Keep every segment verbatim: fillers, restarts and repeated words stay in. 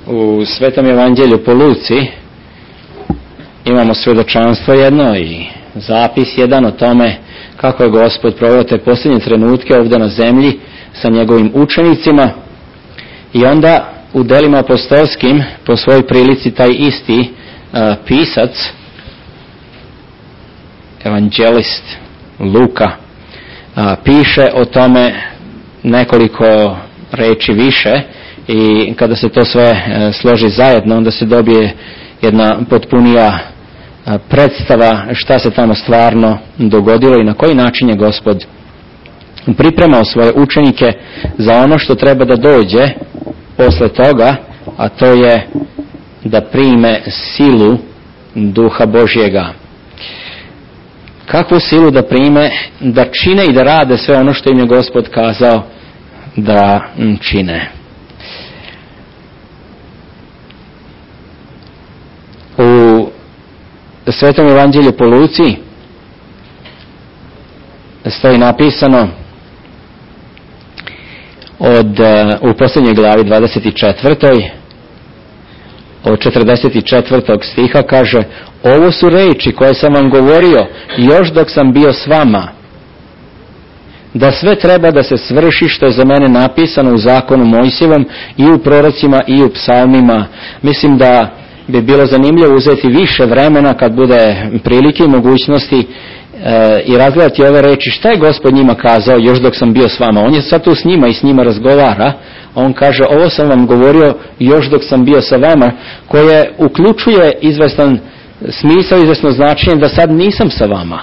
U Svetom evanđelju po Luci imamo svjedočanstvo jedno i zapis jedan o tome kako je Gospod proveo te posljednje trenutke ovdje na zemlji sa njegovim učenicima, i onda u delima apostolskim po svojoj prilici taj isti uh, pisac, evanđelist Luka, uh, piše o tome nekoliko reči više, i kada se to sve uh, složi zajedno, onda se dobije jedna potpunija uh, predstava šta se tamo stvarno dogodilo i na koji način je Gospod pripremao svoje učenike za ono što treba da dođe posle toga, a to je da prime silu Duha Božjega. Kakvu silu da prime? Da čine i da rade sve ono što im je Gospod kazao da čine. U Svetom evanđelju po Luci stoji napisano od, u posljednjoj glavi dvadeset četvrtoj od četrdeset četvrtog stiha kaže: ovo su reči koje sam vam govorio još dok sam bio s vama, da sve treba da se svrši što je za mene napisano u zakonu Mojsijevom i u prorocima i u psalmima. Mislim da bi bilo zanimljivo uzeti više vremena kad bude prilike i mogućnosti e, i razgledati ove reči šta je Gospod njima kazao još dok sam bio s vama. On je sad tu s njima i s njima razgovara. On kaže: ovo sam vam govorio još dok sam bio sa vama, koje uključuje izvestan smisao, izvesno značenje da sad nisam sa vama.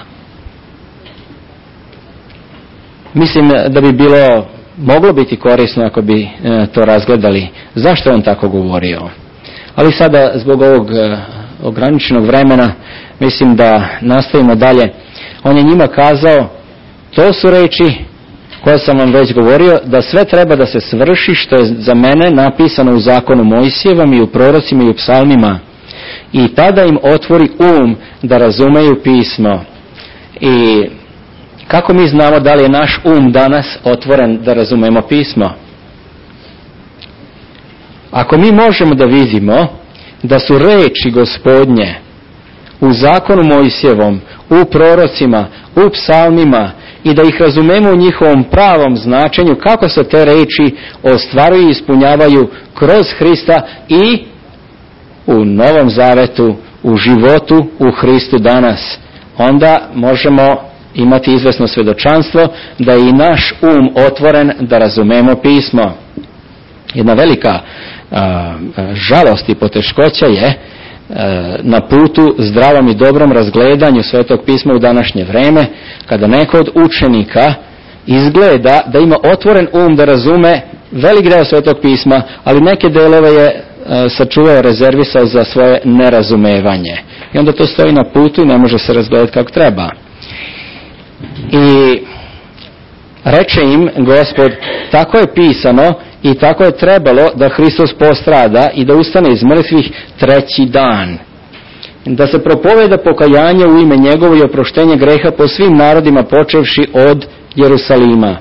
Mislim da bi bilo moglo biti korisno ako bi e, to razgledali zašto je on tako govorio. Ali sada zbog ovog e, ograničenog vremena mislim da nastavimo dalje. On je njima kazao: to su reči koje sam vam već govorio, da sve treba da se svrši što je za mene napisano u zakonu Mojsijevom i u prorocima i u psalmima. I tada im otvori um da razumeju pismo. I kako mi znamo da li je naš um danas otvoren da razumemo pismo? Ako mi možemo da vidimo da su reči Gospodnje u zakonu Mojsijevom, u prorocima, u psalmima, i da ih razumemo u njihovom pravom značenju, kako se te reči ostvaruju i ispunjavaju kroz Hrista i u Novom Zavetu, u životu u Hristu danas, onda možemo imati izvesno svjedočanstvo da je i naš um otvoren da razumemo pismo. Jedna velika a, žalost i poteškoća je a, na putu zdravom i dobrom razgledanju Svetog pisma u današnje vreme, kada neko od učenika izgleda da ima otvoren um da razume velik deo Svetog pisma, ali neke delove je a, sačuvao, rezervisao za svoje nerazumevanje. I onda to stoji na putu i ne može se razgledati kako treba. I reče im Gospod: tako je pisano i tako je trebalo da Hristos postrada i da ustane iz mrtvih treći dan, da se propoveda pokajanje u ime njegovo i oproštenje greha po svim narodima počevši od Jerusalima.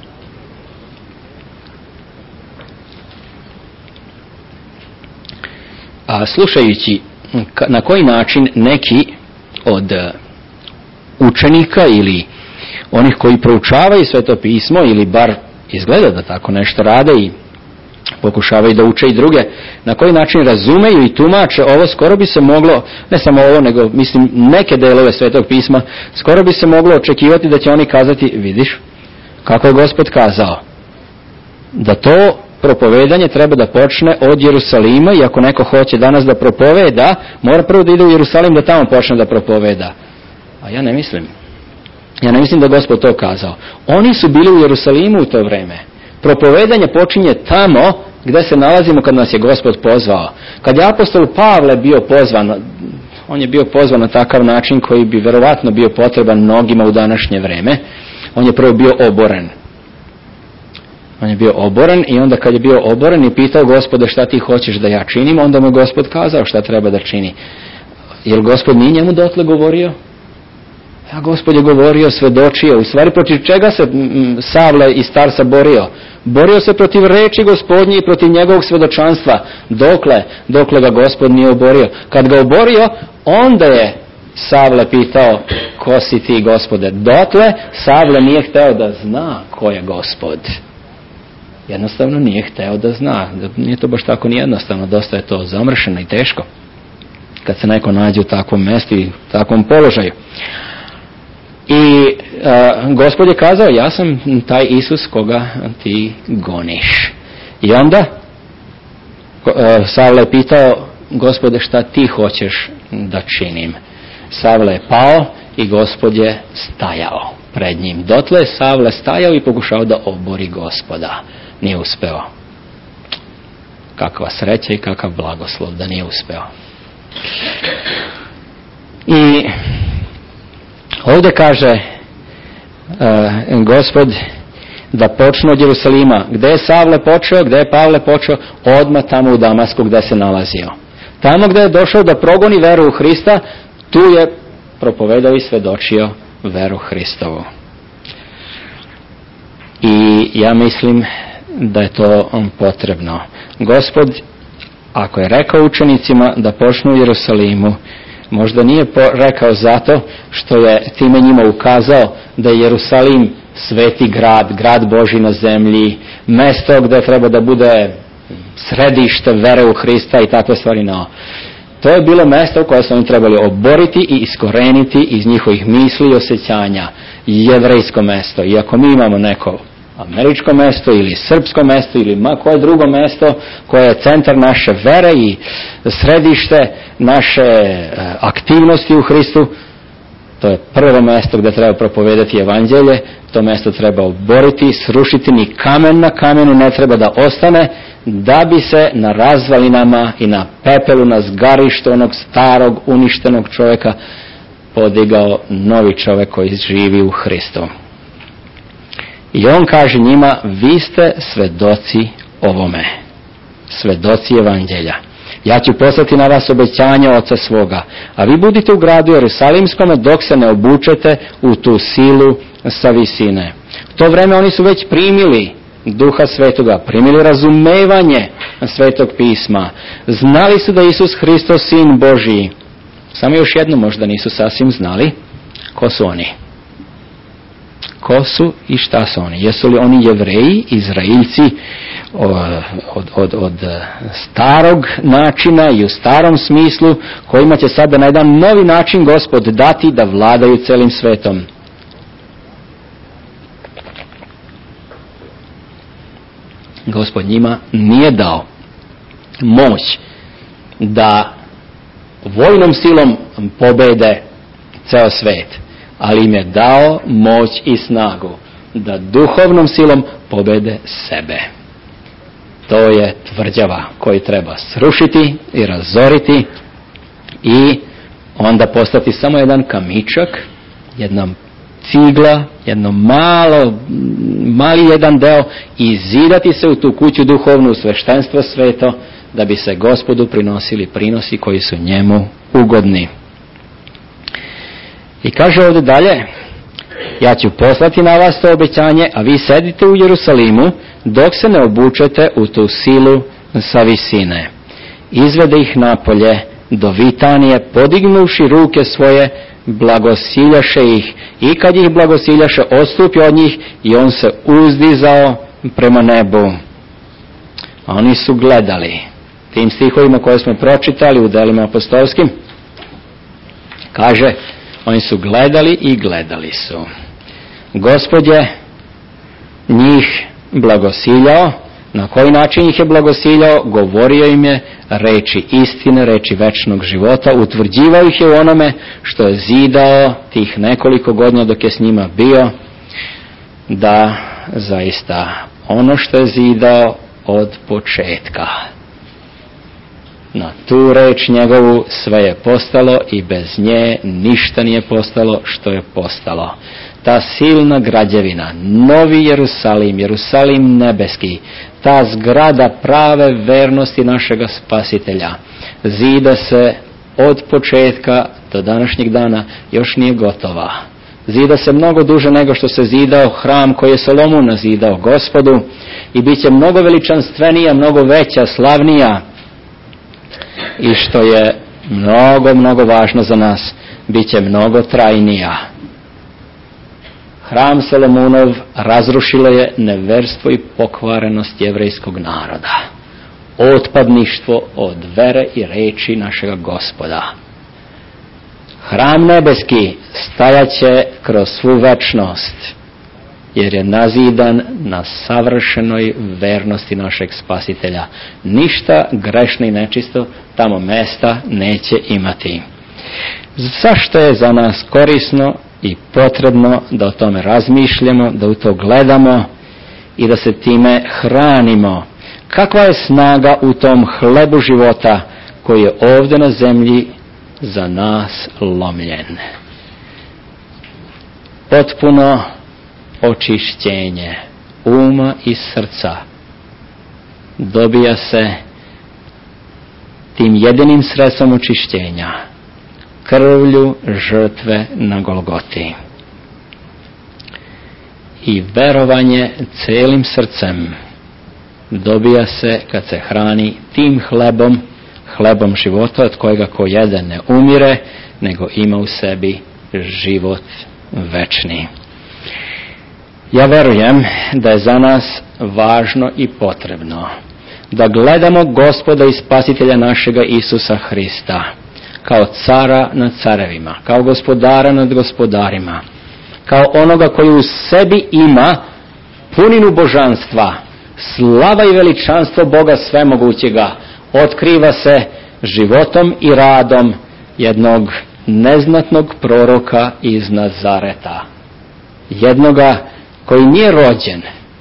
A slušajući na koji način neki od učenika ili onih koji proučavaju Sveto pismo, ili bar izgleda da tako nešto rade i pokušavaju da uče i druge, na koji način razumeju i tumače ovo, skoro bi se moglo, ne samo ovo, nego mislim neke delove Svetog pisma, skoro bi se moglo očekivati da će oni kazati: vidiš kako je Gospod kazao da to propovedanje treba da počne od Jerusalima, i ako neko hoće danas da propoveda, mora prvo da ide u Jerusalim da tamo počne da propoveda. A ja ne mislim. Ja ne mislim da Gospod to kazao. Oni su bili u Jerusalimu u to vreme. Propovedanje počinje tamo gdje se nalazimo kad nas je Gospod pozvao. Kad je apostol Pavle bio pozvan, on je bio pozvan na takav način koji bi verovatno bio potreban mnogima u današnje vreme. On je prvo bio oboren. On je bio oboren i onda kad je bio oboren i pitao Gospoda: šta ti hoćeš da ja činim? Onda mu je Gospod kazao šta treba da čini. Jer Gospod nije njemu dotle govorio? A Gospod je govorio, svedočio. U stvari protiv čega se Savle iz Tarsa borio? Borio se protiv reči Gospodnje i protiv njegovog svedočanstva. Dokle? Dokle ga Gospod nije oborio. Kad ga oborio, onda je Savle pitao, ko si ti, Gospode? Dotle Savle nije hteo da zna ko je Gospod. Jednostavno nije hteo da zna. Nije to baš tako ni jednostavno. Dosta je to zamršeno i teško kad se neko nađe u takvom mjestu i takvom položaju. I uh, Gospod je kazao, ja sam taj Isus koga ti goniš. I onda uh, Savle je pitao, Gospode, šta ti hoćeš da činim? Savle je pao i Gospod je stajao pred njim. Dotle je Savle stajao i pokušao da obori Gospoda. Nije uspeo. Kakva sreća i kakav blagoslov da nije uspeo. I ovdje kaže uh, Gospod da počne od Jerusalima. Gdje je Savle počeo, gdje je Pavle počeo? Odmah tamo u Damasku gdje se nalazio. Tamo gdje je došao da progoni veru u Hrista, tu je propovedao i svedočio veru Hristovu. I ja mislim da je to potrebno. Gospod, ako je rekao učenicima da počnu u Jerusalimu, možda nije rekao zato što je time njima ukazao da je Jerusalim sveti grad, grad Božji na zemlji, mesto gdje treba da bude središte vere u Hrista i takve stvari. No, to je bilo mesto koje su oni trebali oboriti i iskoreniti iz njihovih misli i osjećanja. Jevrejsko mesto. I ako mi imamo neko američko mesto ili srpsko mesto ili ma koje drugo mesto koje je centar naše vere i središte naše aktivnosti u Hristu, to je prvo mesto gdje treba propovedati evanđelje. To mesto treba oboriti, srušiti, ni kamen na kamenu ne treba da ostane, da bi se na razvalinama i na pepelu, na zgarištu onog starog uništenog čovjeka podigao novi čovjek koji živi u Hristu. I on kaže njima, vi ste svedoci ovome, svedoci evanđelja. Ja ću poslati na vas obećanje Oca svoga, a vi budite u gradu Jerusalimskome dok se ne obučete u tu silu sa visine. U to vreme oni su već primili Duha Svetoga, primili razumevanje Svetog pisma. Znali su da je Isus Hristos Sin Božiji. Samo još jedno možda nisu sasvim znali. Ko su oni? Ko su i šta su oni? Jesu li oni Jevreji, Izraelci od, od, od starog načina i u starom smislu, kojima će sada na jedan novi način Gospod dati da vladaju celim svetom? Gospod njima nije dao moć da vojnom silom pobede ceo svet, ali im je dao moć i snagu da duhovnom silom pobede sebe. To je tvrđava koju treba srušiti i razoriti i onda postati samo jedan kamičak, jedna cigla, jedno malo, mali jedan deo i zidati se u tu kuću duhovnu, sveštenstvo sveto, da bi se Gospodu prinosili prinosi koji su njemu ugodni. I kaže ovdje dalje, ja ću poslati na vas to obećanje, a vi sedite u Jerusalimu dok se ne obučete u tu silu sa visine. Izvede ih napolje do Vitanije, podignuši ruke svoje, blagosiljaše ih, i kad ih blagosiljaše, odstupi od njih i on se uzdizao prema nebu. A oni su gledali. Tim stihovima koje smo pročitali u delima apostolskim, kaže, oni su gledali i gledali su. Gospod je njih blagosiljao. Na koji način ih je blagosiljao? Govorio im je reči istine, reči večnog života, utvrđivao ih je u onome što je zidao tih nekoliko godina dok je s njima bio, da zaista ono što je zidao od početka, na tu reč njegovu sve je postalo i bez nje ništa nije postalo što je postalo. Ta silna građevina, Novi Jerusalim, Jerusalim nebeski, ta zgrada prave vernosti našega Spasitelja, zida se od početka do današnjeg dana, još nije gotova. Zida se mnogo duže nego što se zidao hram koji je Solomon nazidao Gospodu i bit će mnogo veličanstvenija, mnogo veća, slavnija i što je mnogo, mnogo važno za nas, bit će mnogo trajnija. Hram Solomonov razrušilo je neverstvo i pokvarenost jevrejskog naroda. Otpadništvo od vere i reči našega Gospoda. Hram nebeski stajaće kroz svu večnost, jer je nazidan na savršenoj vernosti našeg Spasitelja. Ništa grešno i nečisto tamo mesta neće imati. Zašto je za nas korisno i potrebno da o tome razmišljamo, da u to gledamo i da se time hranimo? Kakva je snaga u tom hlebu života koji je ovdje na zemlji za nas lomljen? Potpuno očišćenje uma i srca dobija se tim jedinim sredstvom očišćenja, krvlju žrtve na Golgoti. I verovanje celim srcem dobija se kad se hrani tim hlebom, hlebom života od kojega ko jede ne umire, nego ima u sebi život večni. Ja verujem da je za nas važno i potrebno da gledamo Gospoda i Spasitelja našega Isusa Hrista kao cara nad carevima, kao gospodara nad gospodarima, kao onoga koji u sebi ima puninu božanstva, slava i veličanstvo Boga svemogućega otkriva se životom i radom jednog neznatnog proroka iz Nazareta. Jednoga koji nije rođen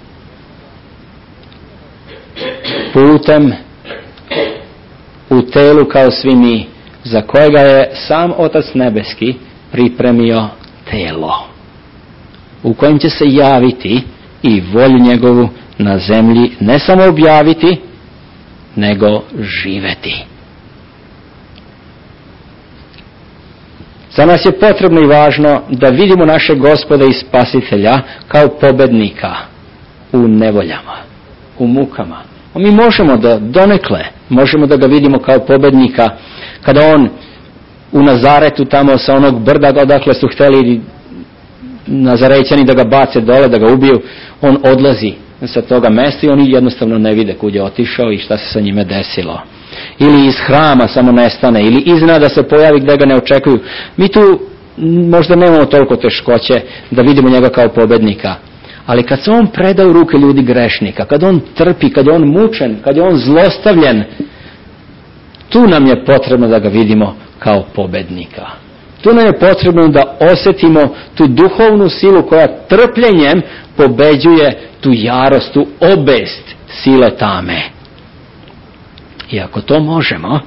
putem u telu kao svi mi, za kojega je sam Otac Nebeski pripremio telo, u kojem će se javiti i volju njegovu na zemlji ne samo objaviti, nego živeti. Za nas je potrebno i važno da vidimo našeg Gospoda i Spasitelja kao pobednika u nevoljama, u mukama. A mi možemo da donekle, možemo da ga vidimo kao pobednika kada on u Nazaretu tamo sa onog brda odakle su htjeli Nazarećani da ga bace dole, da ga ubiju, on odlazi sa toga mesta i oni jednostavno ne vide kud je otišao i šta se sa njime desilo. Ili iz hrama samo nestane, ili iznenada se pojavi gdje ga ne očekuju. Mi tu možda nemamo toliko teškoće da vidimo njega kao pobednika. Ali kad se on preda u ruke ljudi grešnika, kad on trpi, kad je on mučen, kad je on zlostavljen, tu nam je potrebno da ga vidimo kao pobednika. Tu nam je potrebno da osjetimo tu duhovnu silu koja trpljenjem pobeđuje tu jarost, tu obest sile tame. I ako to možemo,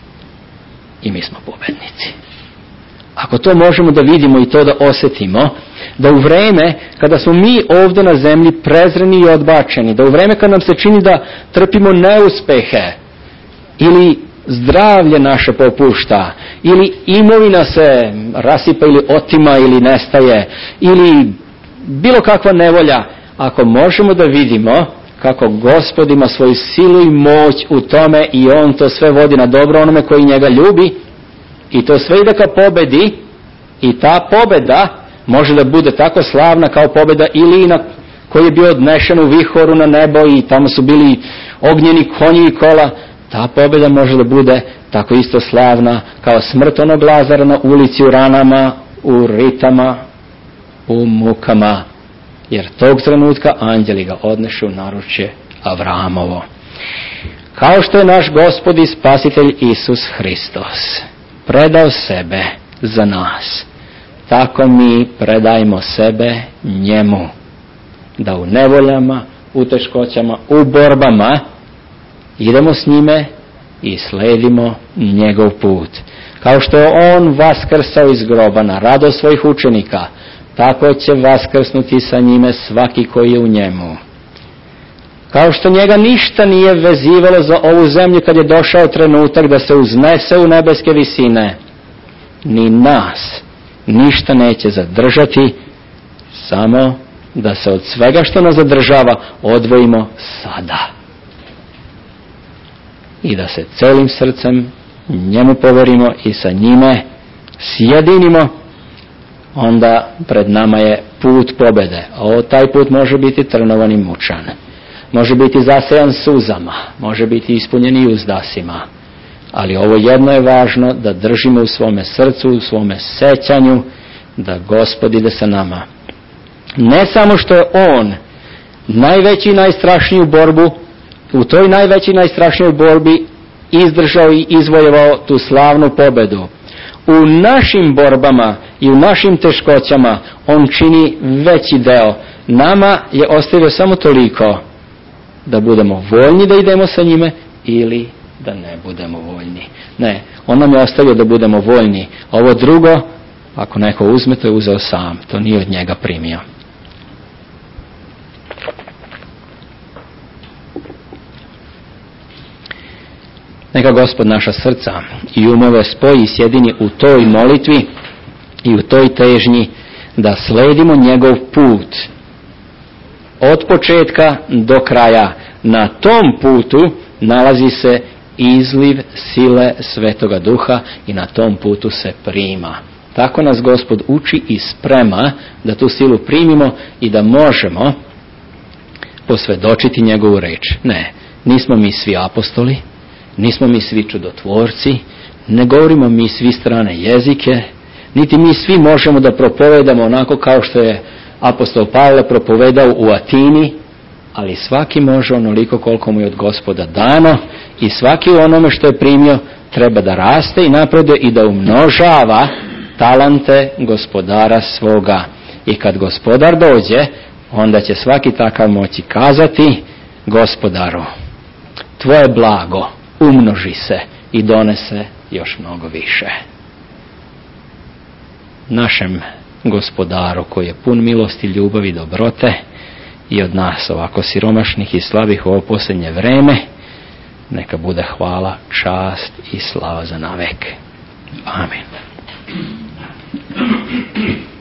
i mi smo pobednici. Ako to možemo da vidimo i to da osjetimo, da u vreme kada smo mi ovdje na zemlji prezreni i odbačeni, da u vreme kada nam se čini da trpimo neuspehe, ili zdravlje naše popušta, ili imovina se rasipa ili otima ili nestaje, ili bilo kakva nevolja, ako možemo da vidimo kako Gospod ima svoju silu i moć u tome i on to sve vodi na dobro onome koji njega ljubi i to sve ide ka pobedi i ta pobeda može da bude tako slavna kao pobeda Ilina koji je bio odnešen u vihoru na nebo i tamo su bili ognjeni konji i kola. Ta pobeda može da bude tako isto slavna kao smrt onog Lazara na ulici u ranama, u ritama, u mukama. Jer tog trenutka anđeli ga odnešu u naručje Avramovo. Kao što je naš Gospod i Spasitelj Isus Hristos predao sebe za nas, tako mi predajmo sebe njemu. Da u nevoljama, u teškoćama, u borbama idemo s njime i sledimo njegov put. Kao što je on vaskrsao iz groba na radost svojih učenika, tako će vaskrsnuti sa njime svaki koji je u njemu. Kao što njega ništa nije vezivalo za ovu zemlju kad je došao trenutak da se uznese u nebeske visine, ni nas ništa neće zadržati, samo da se od svega što nas zadržava odvojimo sada. I da se celim srcem njemu poverimo i sa njime sjedinimo, onda pred nama je put pobjede. A taj put može biti trnovan i mučan. Može biti zasejan suzama, može biti ispunjen i uzdasima. Ali ovo jedno je važno, da držimo u svome srcu, u svome sećanju, da Gospod ide sa nama. Ne samo što je On najveći i najstrašniju borbu, u toj najveći i najstrašnijoj borbi izdržao i izvojevao tu slavnu pobedu. U našim borbama i u našim teškoćama On čini veći deo. Nama je ostavio samo toliko da budemo voljni da idemo sa njime ili da ne budemo voljni. Ne, On nam je ostavio da budemo voljni. Ovo drugo, ako neko uzme, to je uzeo sam. To nije od njega primio. Neka Gospod naša srca i umove spoji i sjedini u toj molitvi i u toj težnji da sledimo njegov put od početka do kraja. Na tom putu nalazi se izliv sile Svetoga Duha i na tom putu se prima. Tako nas Gospod uči i sprema da tu silu primimo i da možemo posvjedočiti njegovu reč. Ne, nismo mi svi apostoli, nismo mi svi čudotvorci, ne govorimo mi svi strane jezike, niti mi svi možemo da propovedamo onako kao što je apostol Pavle propovedao u Atini, ali svaki može onoliko koliko mu je od Gospoda dano i svaki u onome što je primio treba da raste i napreduje i da umnožava talente Gospodara svoga. I kad Gospodar dođe, onda će svaki takav moći kazati: Gospodaru, tvoje blago umnoži se i donese još mnogo više. Našem Gospodaru koji je pun milosti, ljubavi i dobrote i od nas ovako siromašnih i slabih u ovo posljednje vreme, neka bude hvala, čast i slava za navek. Amin.